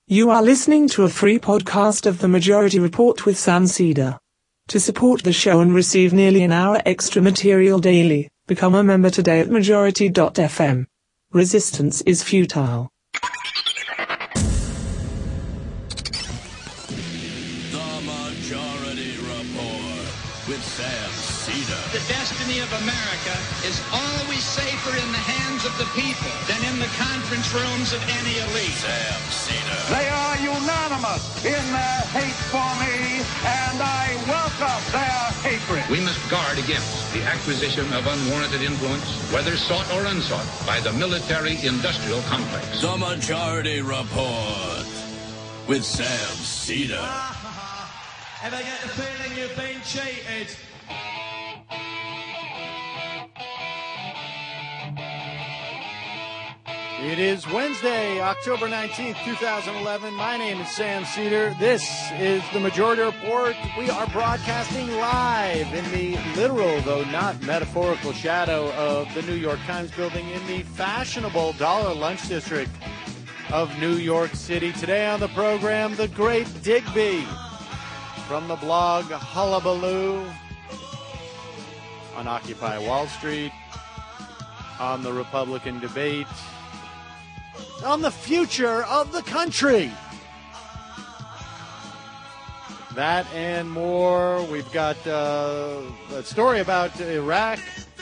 You are listening to a free podcast of The Majority Report with Sam Cedar. To support the show and receive nearly an hour extra material daily, become a member today at majority.fm. Resistance is futile. The Majority Report with Sam Cedar. The destiny of America is always safer in the hands of the people than in the conference rooms of any elite. Sam Cedar. They are unanimous in their hate for me, and I welcome their hatred. We must guard against the acquisition of unwarranted influence, whether sought or unsought, by the military-industrial complex. The Majority Report with Sam Cedar. Ever get the feeling you've been cheated? It is Wednesday, October 19th, 2011. My name is Sam Cedar. This is the Majority Report. We are broadcasting live in the literal, though not metaphorical, shadow of the New York Times building in the fashionable Dollar Lunch District of New York City. Today on the program, the great Digby from the blog Hullabaloo on Occupy Wall Street, on the Republican debate, on the future of the country. That and more. We've got a story about Iraq.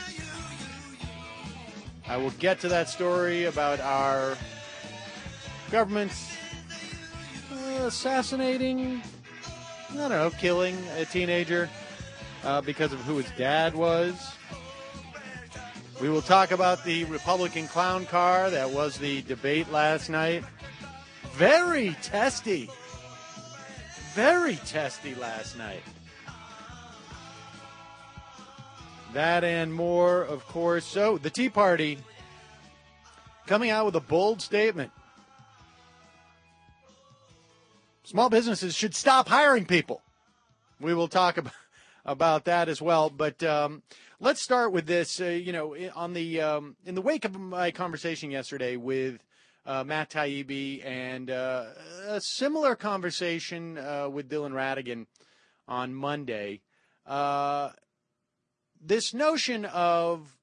I will get to that story about our government's assassinating, killing a teenager because of who his dad was. We will talk about the Republican clown car that was the debate last night. Very testy last night. That and more, of course. So, the Tea Party coming out with a bold statement. Small businesses should stop hiring people. We will talk about that as well, but let's start with this. In the wake of my conversation yesterday with Matt Taibbi and a similar conversation with Dylan Ratigan on Monday, this notion of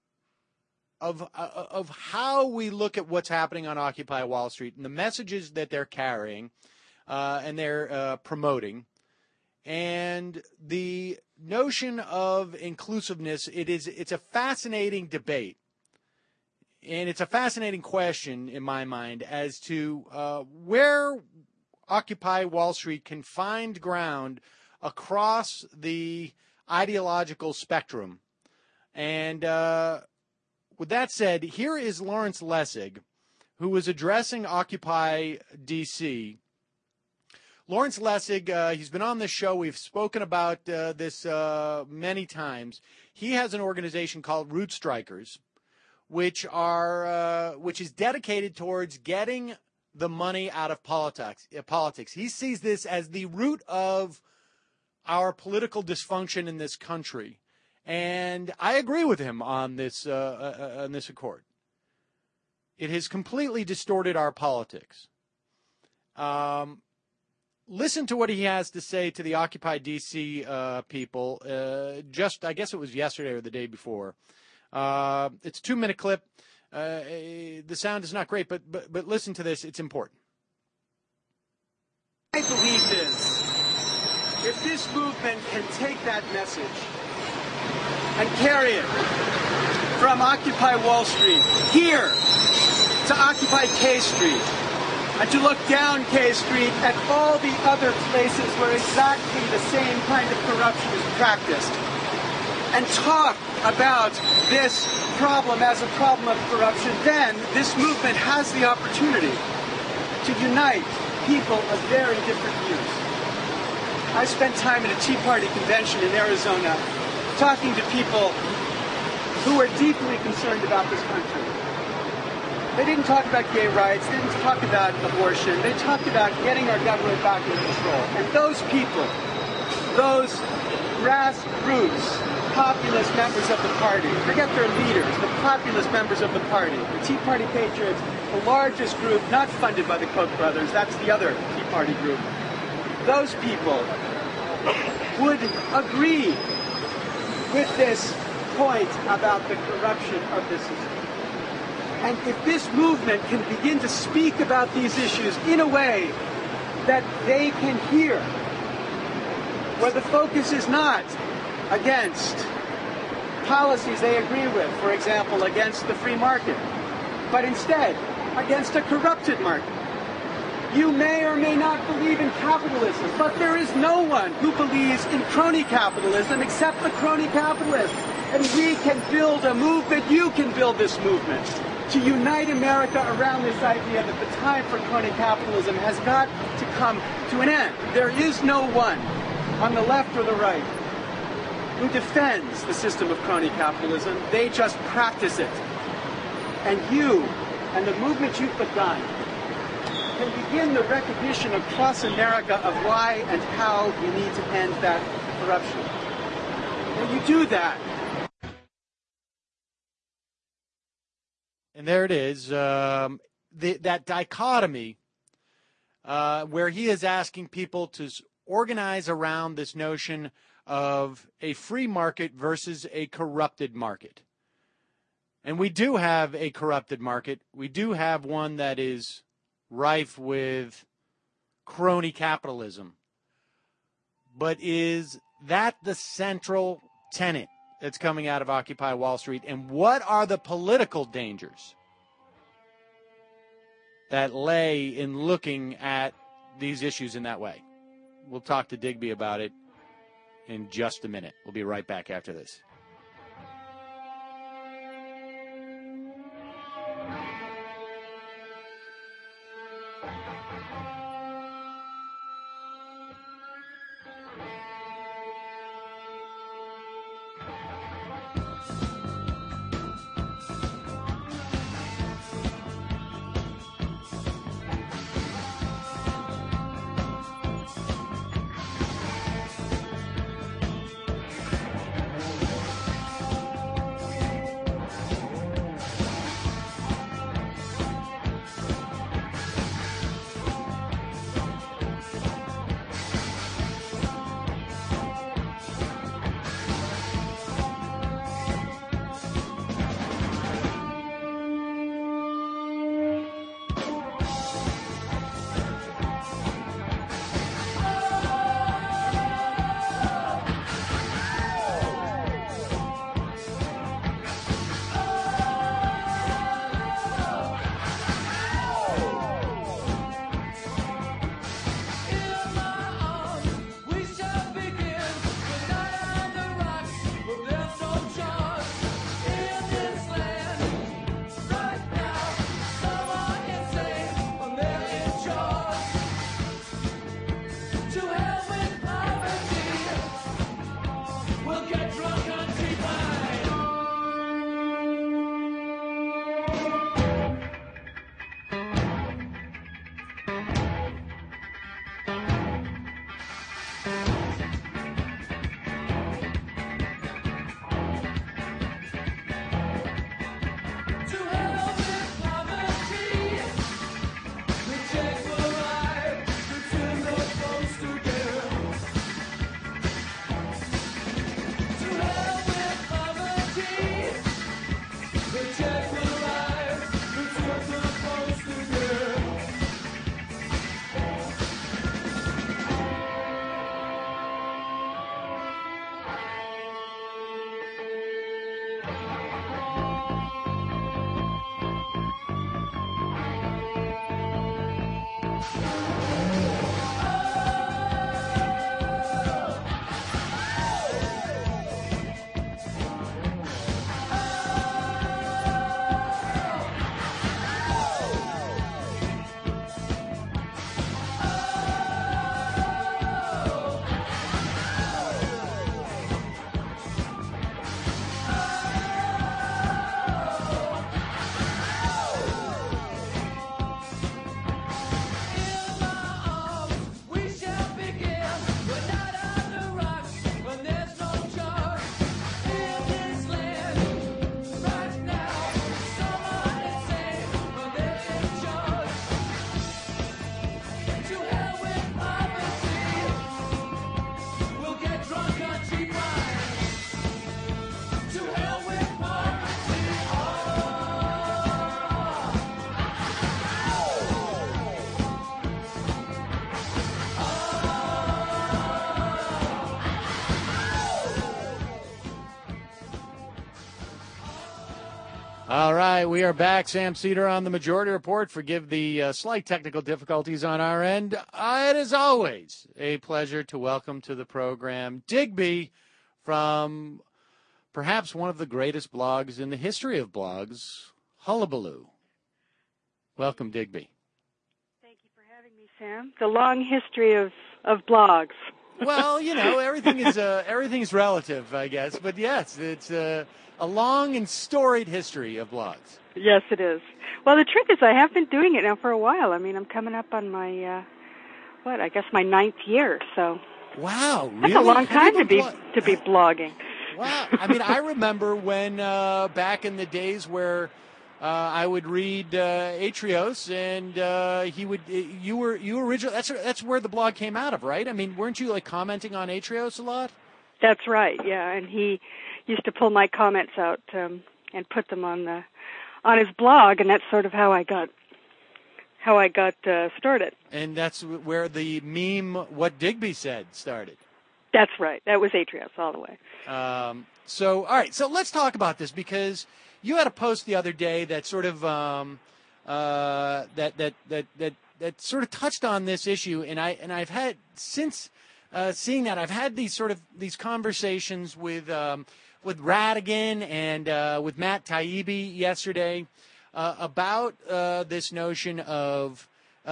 how we look at what's happening on Occupy Wall Street and the messages that they're carrying and they're promoting. And the notion of inclusiveness, it's a fascinating debate. And it's a fascinating question in my mind as to where Occupy Wall Street can find ground across the ideological spectrum. And with that said, here is Lawrence Lessig, who was addressing Occupy DC. Lawrence Lessig, he's been on this show. We've spoken about this many times. He has an organization called Root Strikers, which is dedicated towards getting the money out of politics. He sees this as the root of our political dysfunction in this country, and I agree with him on this accord. It has completely distorted our politics. Listen to what he has to say to the Occupy DC people. I guess it was yesterday or the day before. It's a 2-minute clip. The sound is not great, but listen to this. It's important. My belief is, if this movement can take that message and carry it from Occupy Wall Street here to Occupy K Street, and to look down K Street at all the other places where exactly the same kind of corruption is practiced, and talk about this problem as a problem of corruption, then this movement has the opportunity to unite people of very different views. I spent time at a Tea Party convention in Arizona talking to people who are deeply concerned about this country. They didn't talk about gay rights, they didn't talk about abortion, they talked about getting our government back in control. And those people, those grassroots, populist members of the party, forget their leaders, the populist members of the party, the Tea Party patriots, the largest group not funded by the Koch brothers, that's the other Tea Party group, those people would agree with this point about the corruption of the system. And if this movement can begin to speak about these issues in a way that they can hear, where the focus is not against policies they agree with, for example, against the free market, but instead against a corrupted market. You may or may not believe in capitalism, but there is no one who believes in crony capitalism except the crony capitalist. And we can build a movement, you can build this movement, to unite America around this idea that the time for crony capitalism has got to come to an end. There is no one on the left or the right who defends the system of crony capitalism. They just practice it. And you, and the movement you've begun, can begin the recognition across America of why and how you need to end that corruption. When you do that, and there it is, that dichotomy where he is asking people to organize around this notion of a free market versus a corrupted market. And we do have a corrupted market. We do have one that is rife with crony capitalism. But is that the central tenet that's coming out of Occupy Wall Street? And what are the political dangers that lay in looking at these issues in that way? We'll talk to Digby about it in just a minute. We'll be right back after this. All right, we are back. Sam Cedar on the Majority Report. Forgive the slight technical difficulties on our end. It is always a pleasure to welcome to the program Digby from perhaps one of the greatest blogs in the history of blogs, Hullabaloo. Welcome, Digby. Thank you for having me, Sam. The long history of blogs. Well, everything's relative, I guess. But yes, it's a long and storied history of blogs. Yes, it is. Well, the truth is I have been doing it now for a while. I mean, I'm coming up on my, my 9th year. So wow, really? That's a long time to be blogging. Wow. I mean, I remember when back in the days where I would read Atrios, and you were originally. That's where the blog came out of, right? I mean, weren't you like commenting on Atrios a lot? That's right. Yeah, and he used to pull my comments out and put them on his blog, and that's sort of how I got started. And that's where the meme "What Digby Said" started. That's right. That was Atrios all the way. So, all right. So let's talk about this, because you had a post the other day that sort of that sort of touched on this issue, and I've had since seeing that, I've had these conversations with Radigan and with Matt Taibbi yesterday about this notion of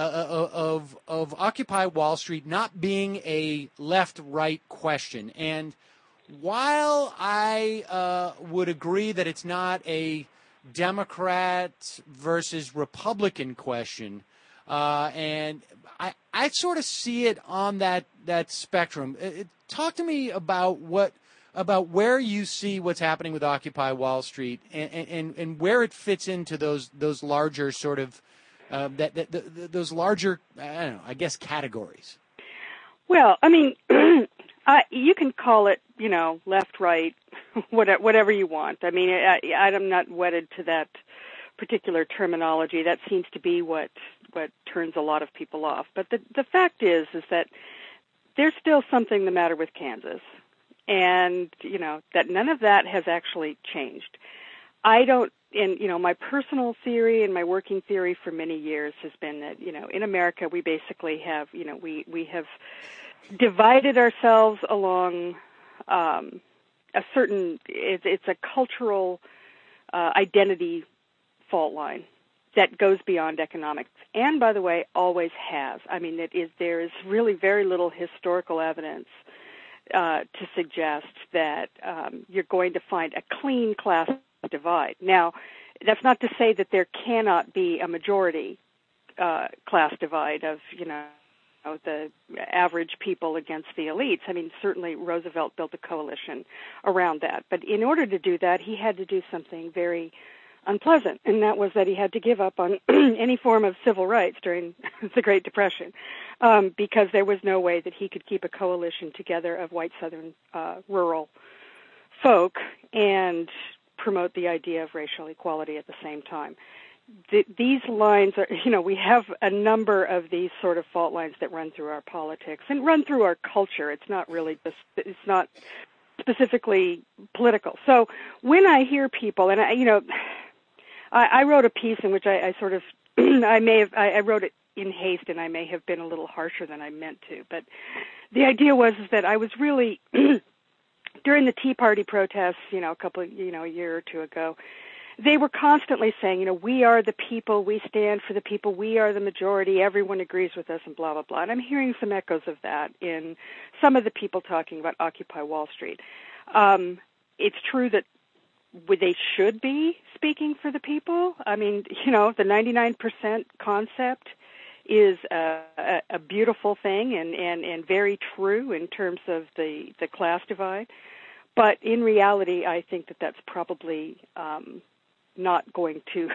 Occupy Wall Street not being a left-right question. And while I would agree that it's not a Democrat versus Republican question, and I sort of see it on that spectrum. Talk to me about where you see what's happening with Occupy Wall Street and where it fits into those larger sort of those larger, I don't know, I guess, categories. Well, I mean, you can call it, left, right, whatever you want. I mean, I'm not wedded to that particular terminology. That seems to be what turns a lot of people off. But the fact is that there's still something the matter with Kansas, and that none of that has actually changed. My personal theory and my working theory for many years has been that, in America we basically have, we have divided ourselves along a certain, it's a cultural identity fault line that goes beyond economics, and by the way, always has. I mean, there is really very little historical evidence to suggest that you're going to find a clean class divide. Now, that's not to say that there cannot be a majority class divide of, the average people against the elites. I mean, certainly Roosevelt built a coalition around that. But in order to do that, he had to do something very unpleasant, and that was that he had to give up on any form of civil rights during the Great Depression, because there was no way that he could keep a coalition together of white Southern rural folk and promote the idea of racial equality at the same time. These lines are, we have a number of these sort of fault lines that run through our politics and run through our culture. It's not really just, it's not specifically political. So when I hear people, and I wrote a piece in which I sort of, I wrote it in haste, and I may have been a little harsher than I meant to, but the idea was that I was really, during the Tea Party protests, a year or two ago, they were constantly saying, we are the people, we stand for the people, we are the majority, everyone agrees with us, and blah, blah, blah. And I'm hearing some echoes of that in some of the people talking about Occupy Wall Street. It's true that they should be speaking for the people. I mean, the 99% concept is a beautiful thing and very true in terms of the class divide. But in reality, I think that that's probably not going to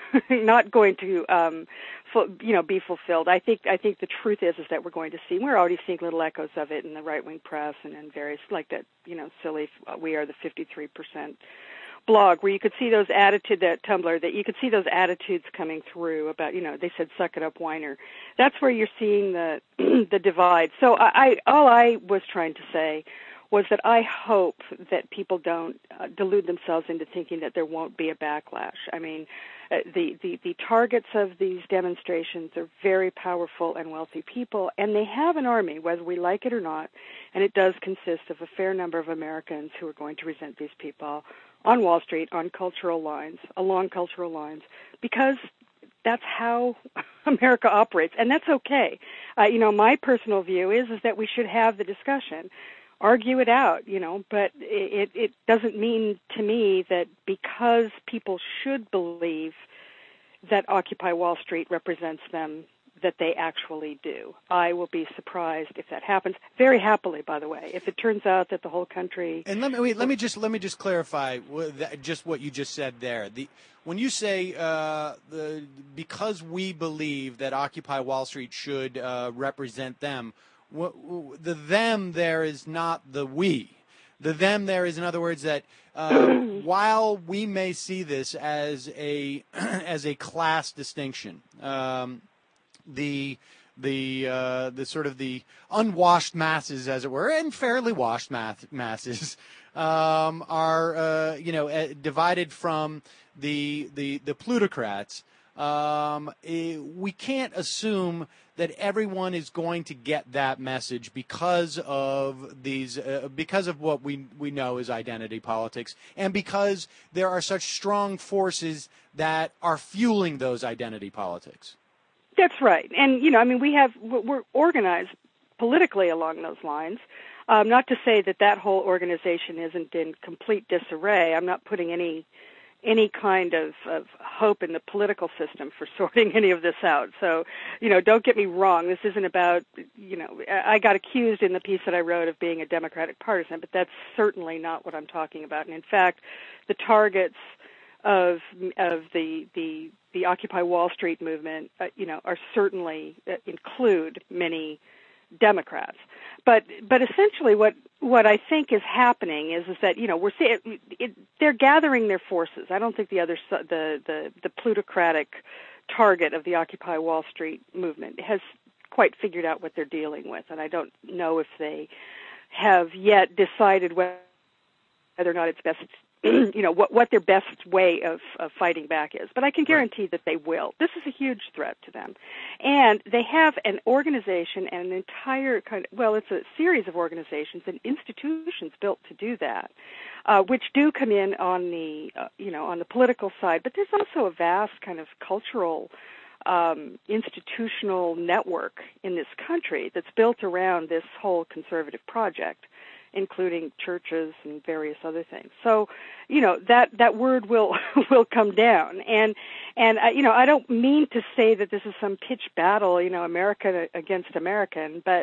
be fulfilled. I think the truth is that we're going to see. We're already seeing little echoes of it in the right wing press and in various, like that silly "We Are the 53% blog, where you could see those attitudes, that Tumblr, that you could see those attitudes coming through about, they said "suck it up, whiner." That's where you're seeing the the divide. So all I was trying to say was that I hope that people don't delude themselves into thinking that there won't be a backlash. I mean, the targets of these demonstrations are very powerful and wealthy people, and they have an army, whether we like it or not, and it does consist of a fair number of Americans who are going to resent these people on Wall Street, on cultural lines, along cultural lines, because that's how America operates, and that's okay. My personal view is that we should have the discussion, argue it out, but it doesn't mean to me that because people should believe that Occupy Wall Street represents them, that they actually do. I will be surprised if that happens. Very happily, by the way, if it turns out that the whole country. And let me just clarify just what you just said there. When you say because we believe that Occupy Wall Street should represent them, the them there is not the we. The them there is, in other words, that while we may see this as a class distinction, the sort of the unwashed masses, as it were, and fairly washed masses are divided from the plutocrats. We can't assume that everyone is going to get that message because of these, because of what we know as identity politics, and because there are such strong forces that are fueling those identity politics. That's right. And, we're organized politically along those lines. Not to say that whole organization isn't in complete disarray. I'm not putting any kind of hope in the political system for sorting any of this out. So, don't get me wrong. This isn't about, I got accused in the piece that I wrote of being a Democratic partisan, but that's certainly not what I'm talking about. And in fact, the targets of the Occupy Wall Street movement, are certainly include many Democrats. But essentially, what I think is happening is that we're seeing they're gathering their forces. I don't think the plutocratic target of the Occupy Wall Street movement has quite figured out what they're dealing with, and I don't know if they have yet decided whether or not it's best. What their best way of fighting back is. But I can guarantee that they will. This is a huge threat to them. And they have an organization and an entire it's a series of organizations and institutions built to do that, which do come in on the, on the political side. But there's also a vast kind of cultural institutional network in this country that's built around this whole conservative project, including churches and various other things. So, that word will come down. And I don't mean to say that this is some pitched battle, America against American, but,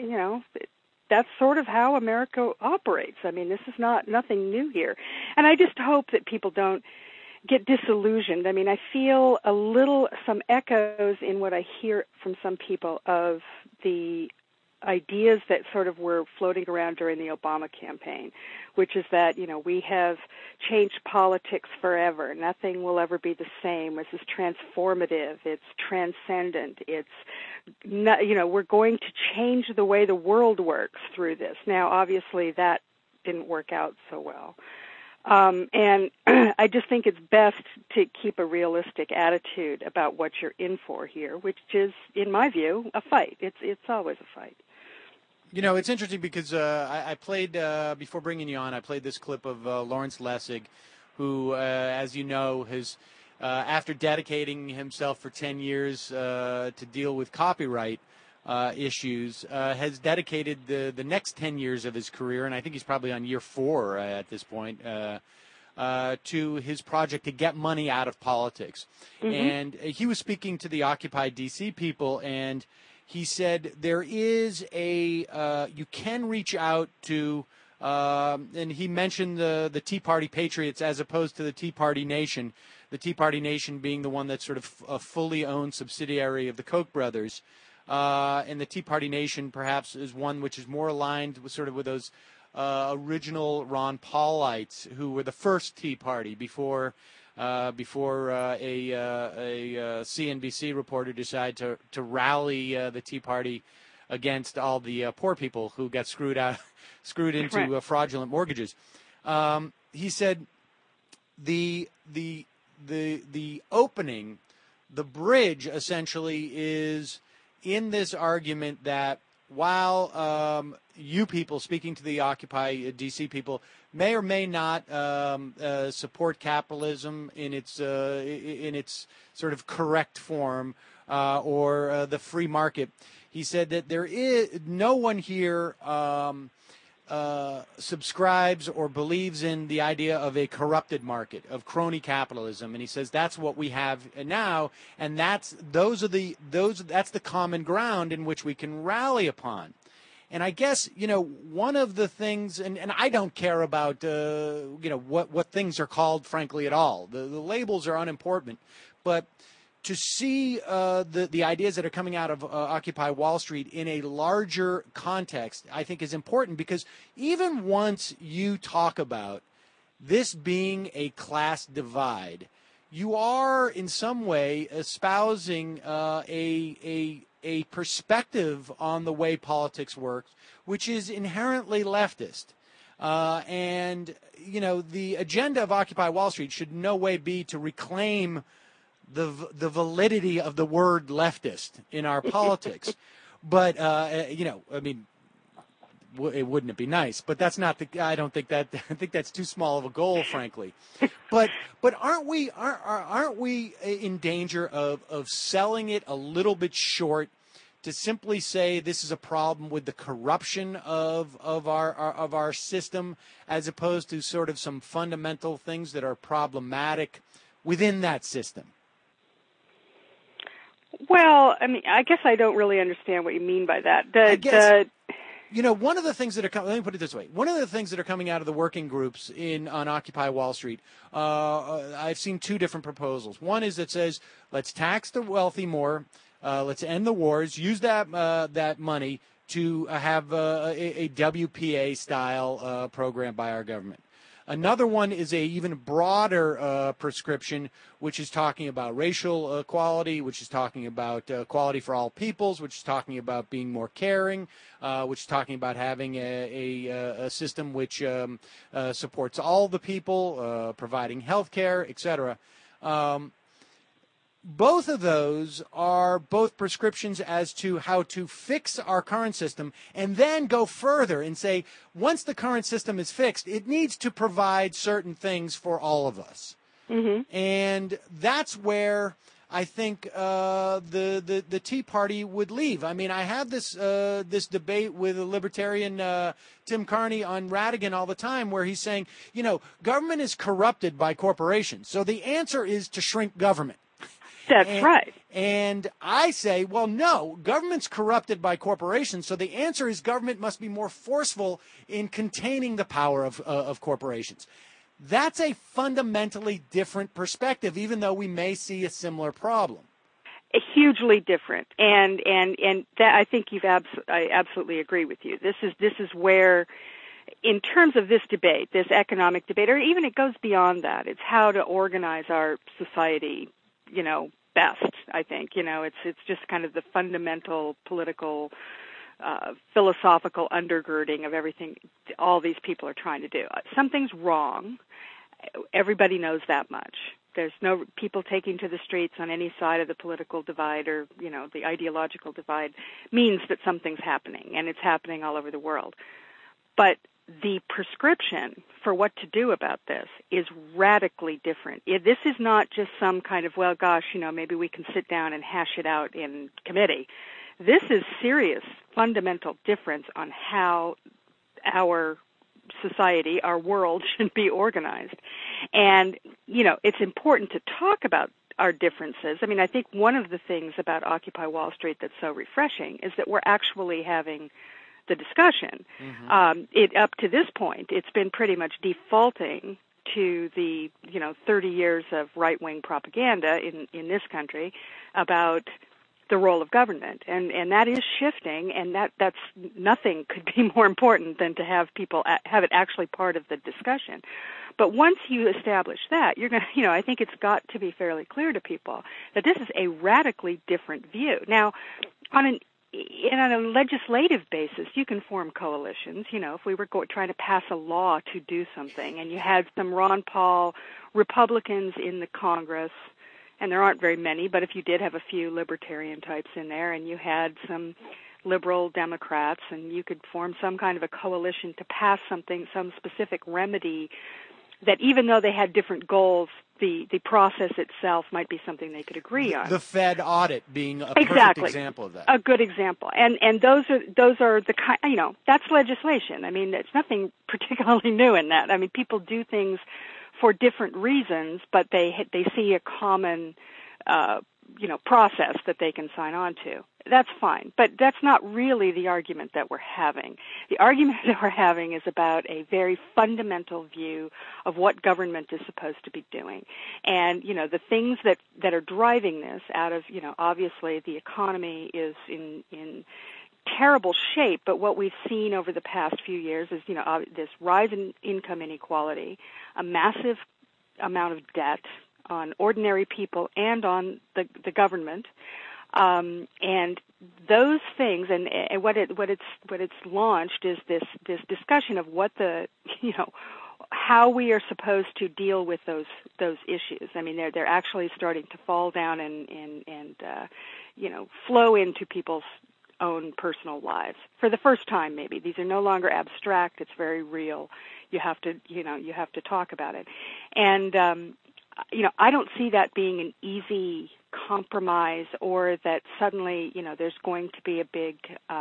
that's sort of how America operates. I mean, this is nothing new here. And I just hope that people don't get disillusioned. I mean, I feel some echoes in what I hear from some people of the ideas that sort of were floating around during the Obama campaign, which is that, we have changed politics forever. Nothing will ever be the same. This is transformative. It's transcendent. It's not, we're going to change the way the world works through this. Now, obviously, that didn't work out so well. And I just think it's best to keep a realistic attitude about what you're in for here, which is, in my view, a fight. It's always a fight. It's interesting because I played, before bringing you on, I played this clip of Lawrence Lessig, who, as you know, has, after dedicating himself for 10 years to deal with copyright issues, has dedicated the next 10 years of his career, and I think he's probably on year 4 at this point, to his project to get money out of politics. Mm-hmm. And he was speaking to the Occupy DC people, and he said there is you can reach out to, and he mentioned the Tea Party Patriots as opposed to the Tea Party Nation, the Tea Party Nation being the one that's sort of a fully owned subsidiary of the Koch brothers. And the Tea Party Nation perhaps is one which is more aligned with those original Ron Paulites who were the first Tea Party before a CNBC reporter decided to rally the Tea Party against all the poor people who got screwed into Right. fraudulent mortgages. He said the opening, the bridge essentially is in this argument that while you people, speaking to the Occupy DC people, may or may not support capitalism in its sort of correct form or the free market, he said that there is no one here subscribes or believes in the idea of a corrupted market, of crony capitalism, and he says that's what we have now, and that's the common ground in which we can rally upon. And I guess, one of the things, and I don't care about what things are called, frankly, at all. The labels are unimportant, but to see the ideas that are coming out of Occupy Wall Street in a larger context, I think is important, because even once you talk about this being a class divide, you are in some way espousing a perspective on the way politics works, which is inherently leftist. And the agenda of Occupy Wall Street should in no way be to reclaim the validity of the word leftist in our politics. But, wouldn't it be nice? But that's not I think that's too small of a goal, frankly. But aren't we in danger of selling it a little bit short to simply say this is a problem with the corruption of our system, as opposed to sort of some fundamental things that are problematic within that system? Well, I guess I don't really understand what you mean by that. One of the things that are let me put it this way. One of the things that are coming out of the working groups on Occupy Wall Street, I've seen two different proposals. One is that says, let's tax the wealthy more, let's end the wars, use that money to have a WPA-style program by our government. Another one is a even broader prescription, which is talking about racial equality, which is talking about equality for all peoples, which is talking about being more caring, which is talking about having a system which supports all the people, providing health care, etc. Both of those are both prescriptions as to how to fix our current system, and then go further and say, once the current system is fixed, it needs to provide certain things for all of us. Mm-hmm. And that's where I think the Tea Party would leave. I have this debate with a libertarian, Tim Carney, on Radigan all the time, where he's saying, government is corrupted by corporations, so the answer is to shrink government. That's right. And I say, well, no, government's corrupted by corporations, so the answer is government must be more forceful in containing the power of corporations. That's a fundamentally different perspective, even though we may see a similar problem. Hugely different, and that, I think I absolutely agree with you. This is where, in terms of this debate, this economic debate, or even it goes beyond that, it's how to organize our society, best, I think. It's just kind of the fundamental political, philosophical undergirding of everything all these people are trying to do. Something's wrong. Everybody knows that much. There's no people taking to the streets on any side of the political divide or, the ideological divide means that something's happening, and it's happening all over the world. But the prescription for what to do about this is radically different. This is not just some kind of, well, gosh, maybe we can sit down and hash it out in committee. This is serious, fundamental difference on how our society, our world, should be organized. And, it's important to talk about our differences. I think one of the things about Occupy Wall Street that's so refreshing is that we're actually having the discussion. Mm-hmm. Up to this point, it's been pretty much defaulting to the 30 years of right-wing propaganda in this country about the role of government, and that is shifting, and that's nothing could be more important than to have people have it actually part of the discussion. But once you establish that, you're going to, I think it's got to be fairly clear to people that this is a radically different view. Now, on an on a legislative basis, you can form coalitions. If we were trying to pass a law to do something, and you had some Ron Paul Republicans in the Congress, and there aren't very many, but if you did have a few libertarian types in there, and you had some liberal Democrats, and you could form some kind of a coalition to pass something, some specific remedy that even though they had different goals, the process itself might be something they could agree on. The Fed audit being a perfect example of that. A good example. And those are the kind, that's legislation. I mean, it's nothing particularly new in that. I mean, people do things for different reasons, but they see a common process that they can sign on to. That's fine, but that's not really the argument that we're having. The argument that we're having is about a very fundamental view of what government is supposed to be doing. And, the things that are driving this out of, obviously the economy is in terrible shape, but what we've seen over the past few years is, this rise in income inequality, a massive amount of debt on ordinary people and on the government, and those things, and what it's launched is this discussion of what how we are supposed to deal with those issues. I mean, they're actually starting to fall down and flow into people's own personal lives for the first time. Maybe these are no longer abstract; it's very real. You have to talk about it, and I don't see that being an easy compromise, or that suddenly, there's going to be a big,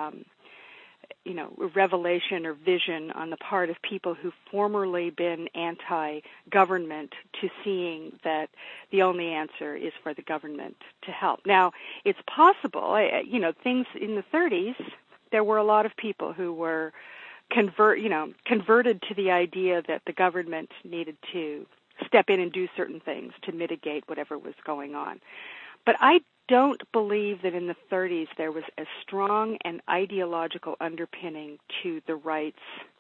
revelation or vision on the part of people who've formerly been anti-government to seeing that the only answer is for the government to help. Now, it's possible, things in the 30s, there were a lot of people who were converted to the idea that the government needed to step in and do certain things to mitigate whatever was going on. But I don't believe that in the 30s there was a strong and ideological underpinning to the rights,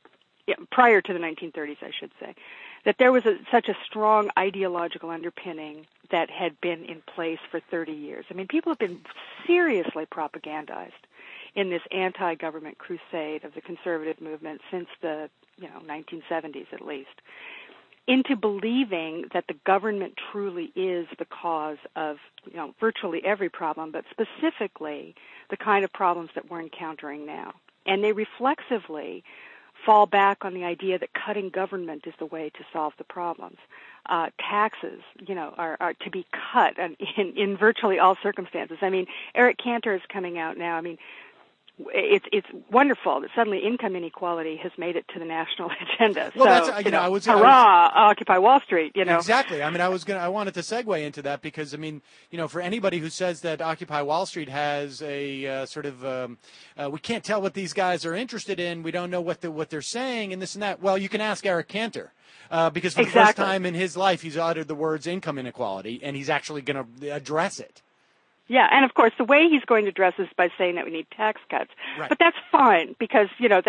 prior to the 1930s, I should say, that there was such a strong ideological underpinning that had been in place for 30 years. I mean, people have been seriously propagandized in this anti-government crusade of the conservative movement since the 1970s at least, into believing that the government truly is the cause of, virtually every problem, but specifically the kind of problems that we're encountering now. And they reflexively fall back on the idea that cutting government is the way to solve the problems. Taxes, are to be cut in virtually all circumstances. I mean, Eric Cantor is coming out now. I mean, it's wonderful that suddenly income inequality has made it to the national agenda. Well, so, hurrah, Occupy Wall Street, Exactly. I mean, I wanted to segue into that because, for anybody who says that Occupy Wall Street has a we can't tell what these guys are interested in, we don't know what they're saying, and this and that. Well, you can ask Eric Cantor. Because for the first time in his life, he's uttered the words income inequality, and he's actually going to address it. Yeah, and of course, the way he's going to address this is by saying that we need tax cuts. Right. But that's fine because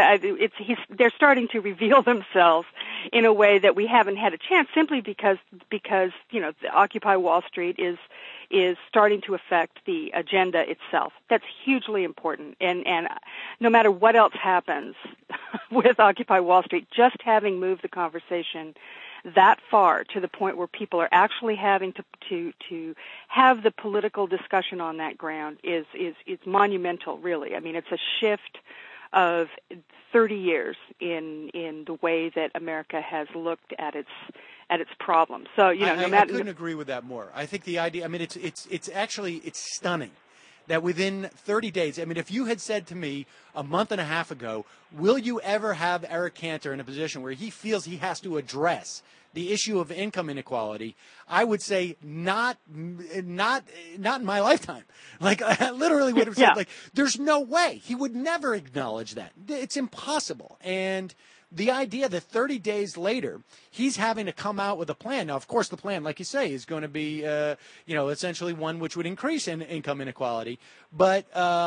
they're starting to reveal themselves in a way that we haven't had a chance, simply because the Occupy Wall Street is starting to affect the agenda itself. That's hugely important, and no matter what else happens with Occupy Wall Street, just having moved the conversation that far to the point where people are actually having to have the political discussion on that ground is monumental, really. I mean, it's a shift of 30 years in the way that America has looked at its problems. So, I couldn't agree with that more. I think the idea, I mean, it's actually stunning that within 30 days, I mean, if you had said to me a month and a half ago, will you ever have Eric Cantor in a position where he feels he has to address the issue of income inequality, I would say not in my lifetime. Like, I literally would have said, there's no way. He would never acknowledge that. It's impossible. And the idea that 30 days later, he's having to come out with a plan. Now, of course, the plan, like you say, is going to be, essentially one which would increase income inequality. But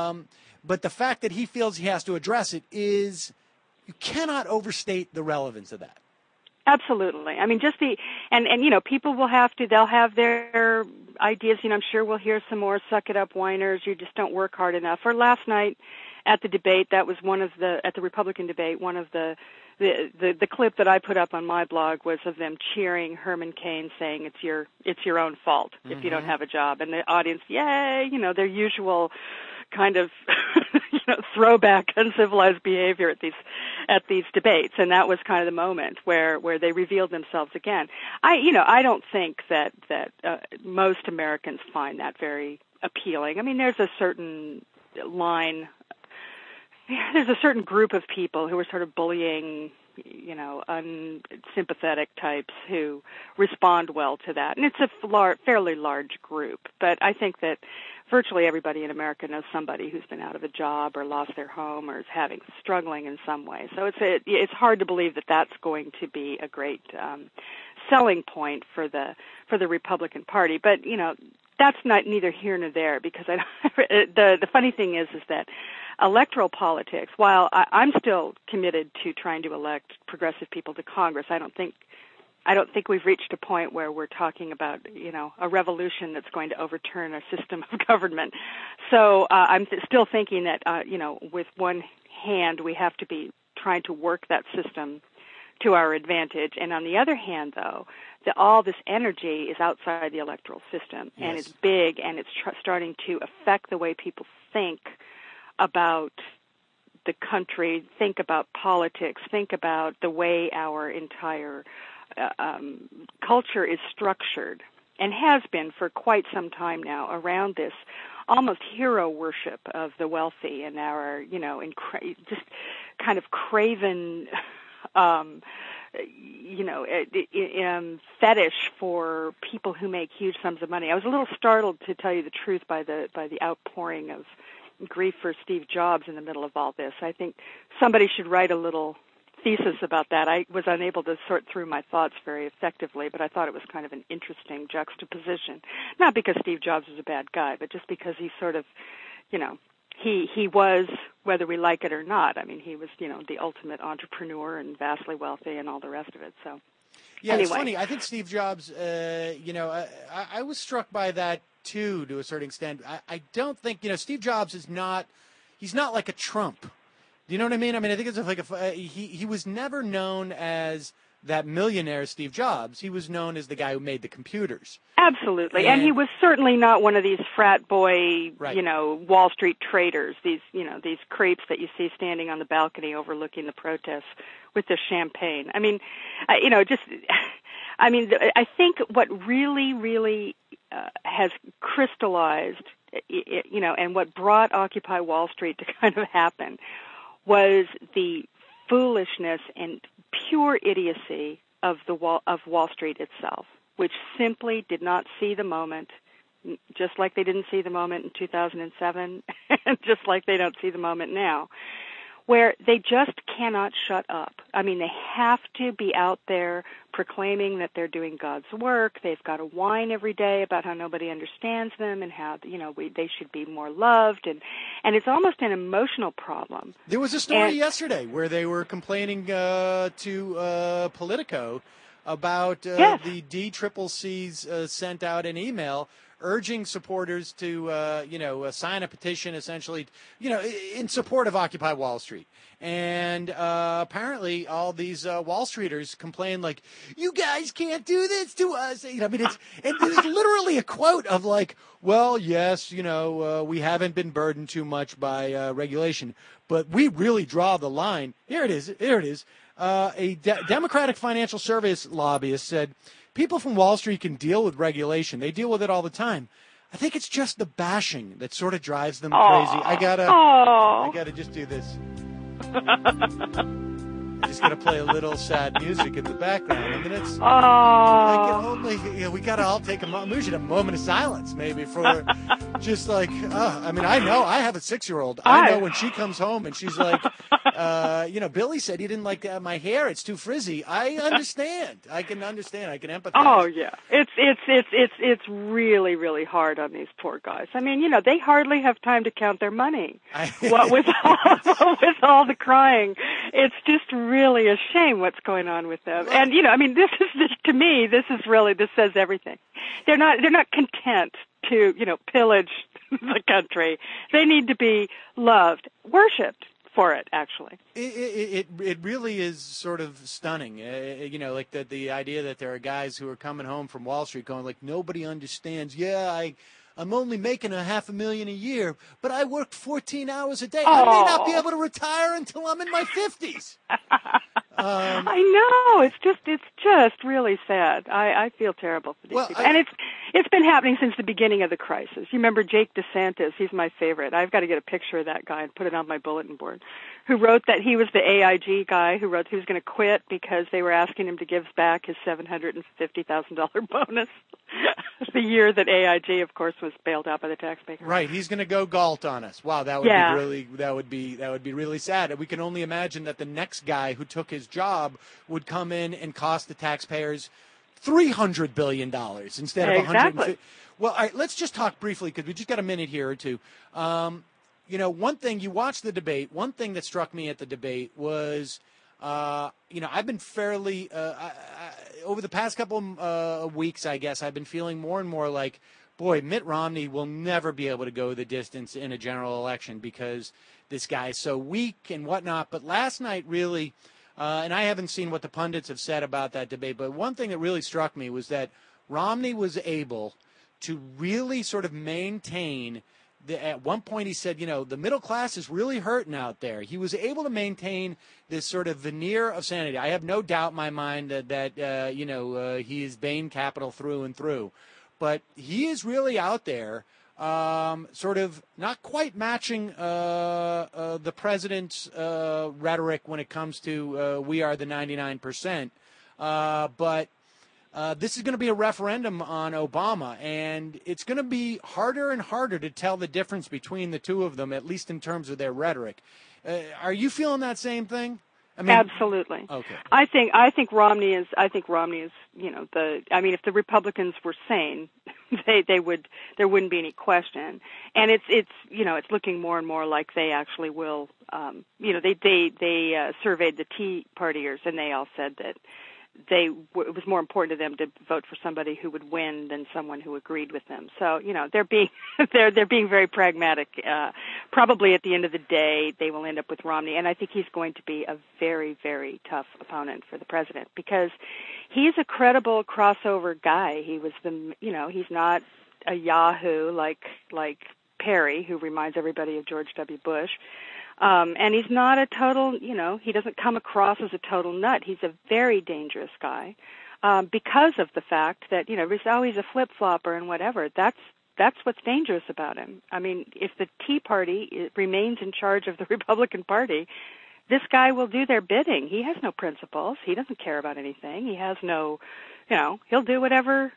the fact that he feels he has to address it is, you cannot overstate the relevance of that. Absolutely. I mean, just and people they'll have their ideas. I'm sure we'll hear some more suck it up whiners. You just don't work hard enough. Or last night at the debate, that was at the Republican debate, one of the clip that I put up on my blog was of them cheering Herman Cain, saying it's your own fault if you don't have a job. And the audience, yay, their usual kind of throwback uncivilized behavior at these debates, and that was kind of the moment where they revealed themselves again. I don't think that most Americans find that very appealing. I mean, there's a certain group of people who are sort of bullying, unsympathetic types who respond well to that, and it's a fairly large group. But I think that virtually everybody in America knows somebody who's been out of a job or lost their home or is struggling in some way. So it's hard to believe that that's going to be a great selling point for the Republican Party. But that's neither here nor there, because the funny thing is that electoral politics, while I'm still committed to trying to elect progressive people to Congress, I don't think we've reached a point where we're talking about, a revolution that's going to overturn a system of government. So I'm still thinking that, with one hand, we have to be trying to work that system to our advantage. And on the other hand, though, all this energy is outside the electoral system, yes. And it's big, and it's starting to affect the way people think about the country, think about politics, think about the way our entire culture is structured, and has been for quite some time now, around this almost hero worship of the wealthy and our, just kind of craven, fetish for people who make huge sums of money. I was a little startled, to tell you the truth, by the outpouring of grief for Steve Jobs in the middle of all this. I think somebody should write a little thesis about that. I was unable to sort through my thoughts very effectively, but I thought it was kind of an interesting juxtaposition. Not because Steve Jobs was a bad guy, but just because he sort of, he was, whether we like it or not, I mean, he was, the ultimate entrepreneur and vastly wealthy and all the rest of it. So, yeah, anyway. It's funny. I think Steve Jobs, I was struck by that too, to a certain extent. I don't think, Steve Jobs he's not like a Trump. Do you know what I mean? I mean, I think it's like he was never known as that millionaire Steve Jobs. He was known as the guy who made the computers. Absolutely. And he was certainly not one of these frat boy, right. Wall Street traders, these creeps that you see standing on the balcony overlooking the protests with the champagne. I mean, I think what really, really has crystallized, and what brought Occupy Wall Street to kind of happen was the foolishness and pure idiocy of Wall Street itself, which simply did not see the moment, just like they didn't see the moment in 2007, and just like they don't see the moment now, where they just cannot shut up. I mean, they have to be out there proclaiming that they're doing God's work. They've got to whine every day about how nobody understands them and how, they should be more loved. And it's almost an emotional problem. There was a story yesterday where they were complaining to Politico about the DCCC's sent out an email urging supporters to, sign a petition, essentially, in support of Occupy Wall Street. And apparently, all these Wall Streeters complain like, "You guys can't do this to us." It's literally a quote of like, "Well, yes, we haven't been burdened too much by regulation, but we really draw the line." Here it is. A Democratic financial service lobbyist said, "People from Wall Street can deal with regulation. They deal with it all the time. I think it's just the bashing that sort of drives them crazy." I gotta just do this. I'm just gonna play a little sad music in the background. I mean, it's we gotta all take we should have a moment of silence maybe for just like, I know I have a 6-year-old. I know when she comes home and she's like, Billy said he didn't like my hair. It's too frizzy. I understand. I can understand. I can empathize. Oh yeah, it's really, really hard on these poor guys. I mean, they hardly have time to count their money. What with all the crying, it's just really a shame what's going on with them. And this says everything. They're not content to pillage the country. They need to be loved, worshipped for it, actually. It really is sort of stunning, like the idea that there are guys who are coming home from Wall Street going like, nobody understands. Yeah, I'm only making $500,000 a year, but I worked 14 hours a day. I may not be able to retire until I'm in my 50s. I know. It's just really sad. I feel terrible for these people. And it's been happening since the beginning of the crisis. You remember Jake DeSantis? He's my favorite. I've got to get a picture of that guy and put it on my bulletin board. Who wrote that he was the AIG guy who wrote he was going to quit because they were asking him to give back his $750,000 bonus the year that AIG, of course, was bailed out by the taxpayer. Right. He's going to go galt on us. Wow, that would be really sad. We can only imagine that the next guy who took his job would come in and cost the taxpayers $300 billion instead of $150. Well, all right, let's just talk briefly because we just got a minute here or two. One thing, you watched the debate. One thing that struck me at the debate was, I've been fairly, over the past couple of weeks, I guess, I've been feeling more and more like, boy, Mitt Romney will never be able to go the distance in a general election because this guy is so weak and whatnot. But last night really, and I haven't seen what the pundits have said about that debate, but one thing that really struck me was that Romney was able to really sort of maintain at one point he said, the middle class is really hurting out there. He was able to maintain this sort of veneer of sanity. I have no doubt in my mind that he is Bain Capital through and through. But he is really out there sort of not quite matching the president's rhetoric when it comes to we are the 99%. But this is going to be a referendum on Obama, and it's going to be harder and harder to tell the difference between the two of them, at least in terms of their rhetoric. Are you feeling that same thing? Absolutely. Okay. I think Romney is. If the Republicans were sane, there wouldn't be any question. And it's looking more and more like they actually will. They surveyed the Tea Partiers, and they all said that it was more important to them to vote for somebody who would win than someone who agreed with them. So, they're being they're being very pragmatic. Probably at the end of the day, they will end up with Romney, and I think he's going to be a very, very tough opponent for the president because he's a credible crossover guy. He was he's not a yahoo like Perry, who reminds everybody of George W. Bush. And he's not a total, he doesn't come across as a total nut. He's a very dangerous guy because of the fact that, he's always a flip-flopper and whatever. That's what's dangerous about him. I mean, if the Tea Party remains in charge of the Republican Party, this guy will do their bidding. He has no principles. He doesn't care about anything. He has no, he'll do whatever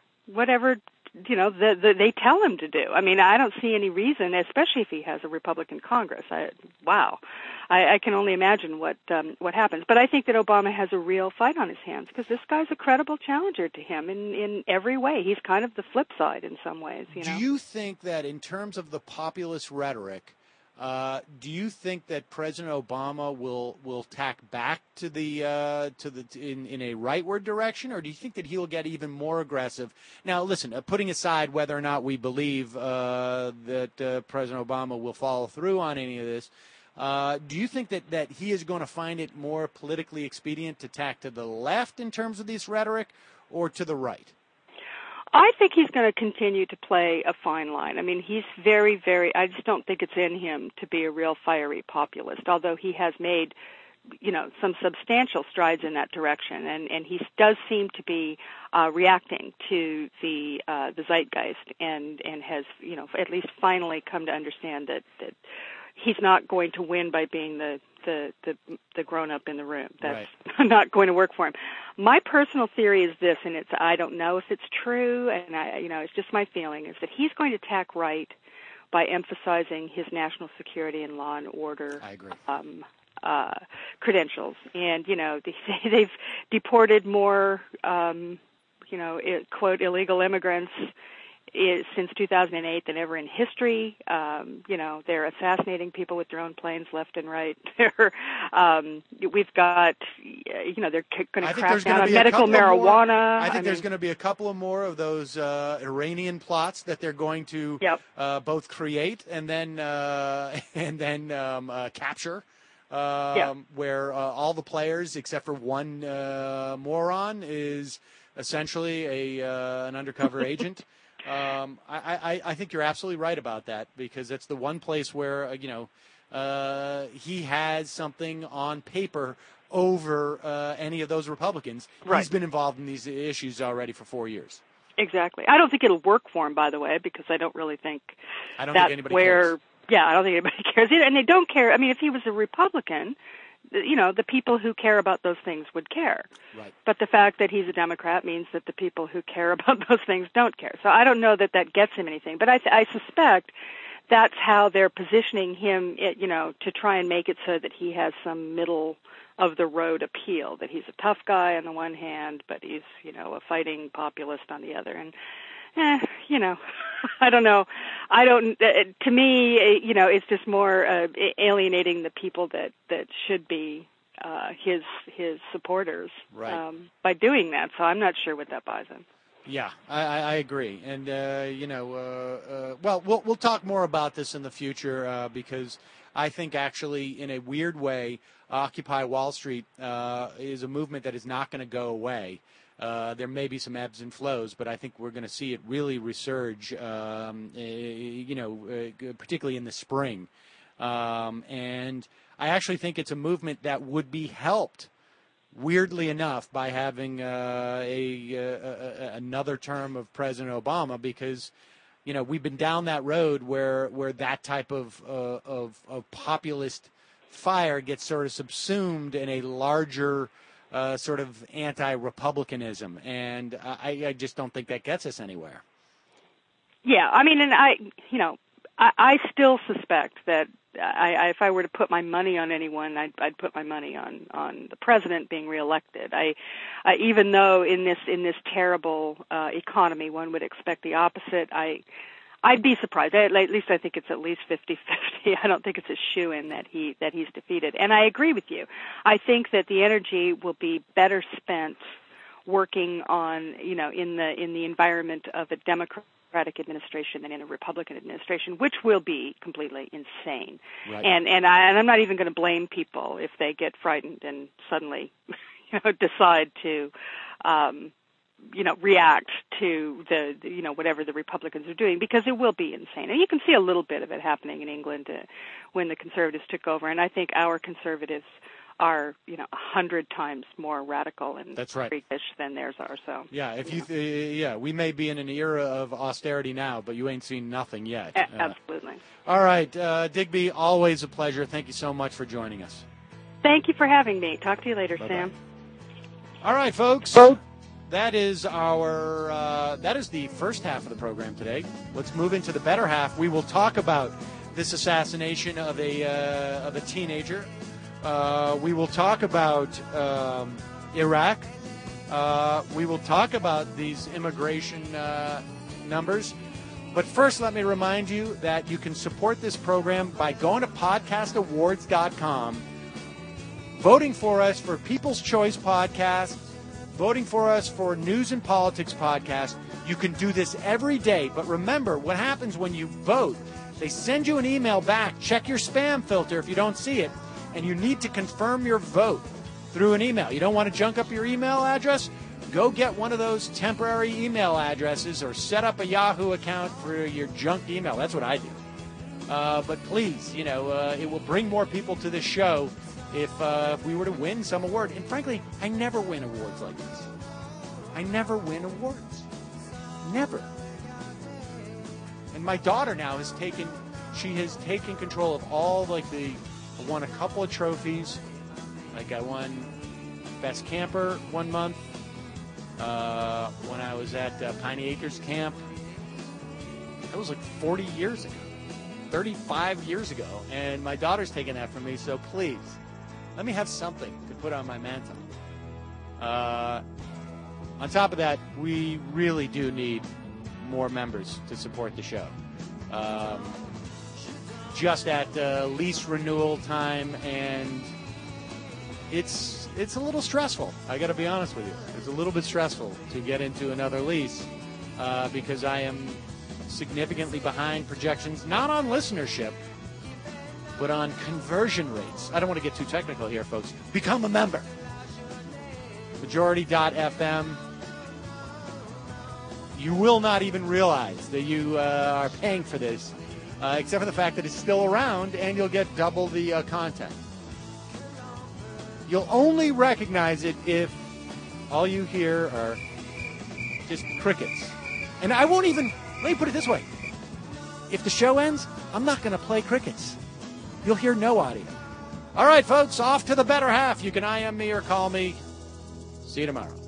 they tell him to do. I mean, I don't see any reason, especially if he has a Republican Congress. I can only imagine what happens. But I think that Obama has a real fight on his hands because this guy's a credible challenger to him in every way. He's kind of the flip side in some ways. Do you think that in terms of the populist rhetoric, do you think that President Obama will tack back to in a rightward direction, or do you think that he'll get even more aggressive? Now, listen, putting aside whether or not we believe that President Obama will follow through on any of this, do you think that he is going to find it more politically expedient to tack to the left in terms of this rhetoric, or to the right? I think he's going to continue to play a fine line. I mean, he's very, very, I just don't think it's in him to be a real fiery populist, although he has made, some substantial strides in that direction. And he does seem to be reacting to the zeitgeist and has, at least finally come to understand that he's not going to win by being the grown-up in the room. That's right. Not going to work for him. My personal theory is this, and I don't know if it's true, and it's just my feeling, is that he's going to tack right by emphasizing his national security and law and order credentials. And, they've deported more, quote, illegal immigrants since 2008 than ever in history. They're assassinating people with their own planes left and right. We've got, they're going to crack down on medical marijuana. I think there's going to be a couple of more of those Iranian plots that they're going to both create and then capture. Where all the players, except for one moron, is essentially an undercover agent. I think you're absolutely right about that, because it's the one place where he has something on paper over any of those Republicans. Right. He's been involved in these issues already for 4 years. Exactly. I don't think it'll work for him, by the way, because I don't really think think anybody where. cares. Yeah, I don't think anybody cares either, and they don't care. I mean, if he was a Republican, the people who care about those things would care. Right. But the fact that he's a Democrat means that the people who care about those things don't care. So I don't know that gets him anything. But I suspect that's how they're positioning him, to try and make it so that he has some middle-of-the-road appeal, that he's a tough guy on the one hand, but he's, a fighting populist on the other. And I don't know. To me, it's just more alienating the people that should be his supporters by doing that. So I'm not sure what that buys him. Yeah, I agree. And, we'll talk more about this in the future because I think actually in a weird way, Occupy Wall Street is a movement that is not going to go away. There may be some ebbs and flows, but I think we're going to see it really resurge, particularly in the spring. And I actually think it's a movement that would be helped, weirdly enough, by having another term of President Obama, because we've been down that road where that type of populist fire gets sort of subsumed in a larger sort of anti-republicanism, and I just don't think that gets us anywhere. Yeah, I mean, and I still suspect that if I were to put my money on anyone, I'd put my money on the president being reelected. Even though in this terrible economy, one would expect the opposite. I'd be surprised. At least I think it's at least 50-50. I don't think it's a shoo-in that he's defeated. And I agree with you. I think that the energy will be better spent working on, in the environment of a Democratic administration than in a Republican administration, which will be completely insane. Right. And I'm not even going to blame people if they get frightened and suddenly, decide to react to the whatever the Republicans are doing, because it will be insane. And you can see a little bit of it happening in England when the Conservatives took over. And I think our Conservatives are 100 times more radical and freakish than theirs are. So yeah, we may be in an era of austerity now, but you ain't seen nothing yet. Absolutely. All right, Digby, always a pleasure. Thank you so much for joining us. Thank you for having me. Talk to you later, Bye-bye. Sam. All right, folks. That is the first half of the program today. Let's move into the better half. We will talk about this assassination of a teenager. We will talk about Iraq. We will talk about these immigration numbers. But first, let me remind you that you can support this program by going to podcastawards.com, voting for us for People's Choice Podcast, voting for us for News and Politics Podcast. You can do this every day. But remember, what happens when you vote, they send you an email back. Check your spam filter if you don't see it. And you need to confirm your vote through an email. You don't want to junk up your email address? Go get one of those temporary email addresses or set up a Yahoo account for your junk email. That's what I do. But please, it will bring more people to this show if we were to win some award. And frankly, I never win awards like this. I never win awards. Never. And my daughter now has taken control of all, I won a couple of trophies. I won Best Camper one month when I was at Piney Acres Camp. That was 40 years ago, 35 years ago. And my daughter's taken that from me, so please, Let me have something to put on my mantle. On top of that, we really do need more members to support the show. Just at lease renewal time, and it's a little stressful. I got to be honest with you. It's a little bit stressful to get into another lease because I am significantly behind projections, not on listenership, but on conversion rates. I don't want to get too technical here, folks. Become a member. Majority.fm. You will not even realize that you are paying for this, except for the fact that it's still around, and you'll get double the content. You'll only recognize it if all you hear are just crickets. And I won't even, let me put it this way. If the show ends, I'm not going to play crickets. You'll hear no audio. All right, folks, off to the better half. You can IM me or call me. See you tomorrow.